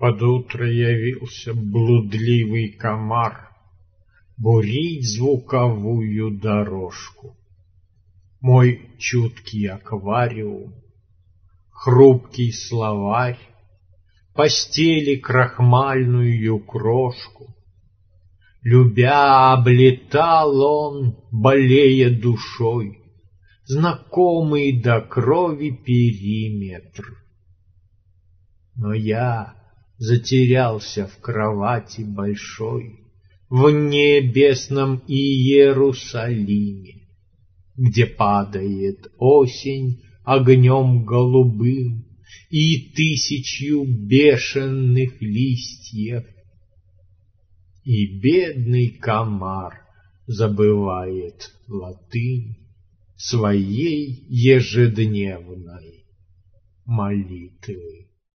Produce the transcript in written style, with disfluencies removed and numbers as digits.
Под утро явился блудливый комар бурить звуковую дорожку. Мой чуткий аквариум, хрупкий словарь, постели крахмальную крошку. Любя, облетал он, болея душой, знакомый до крови периметр. Но я затерялся в кровати большой, в небесном Иерусалиме, где падает осень огнем голубым и тысячью бешеных листьев. И бедный комар забывает латынь своей ежедневной молитвы.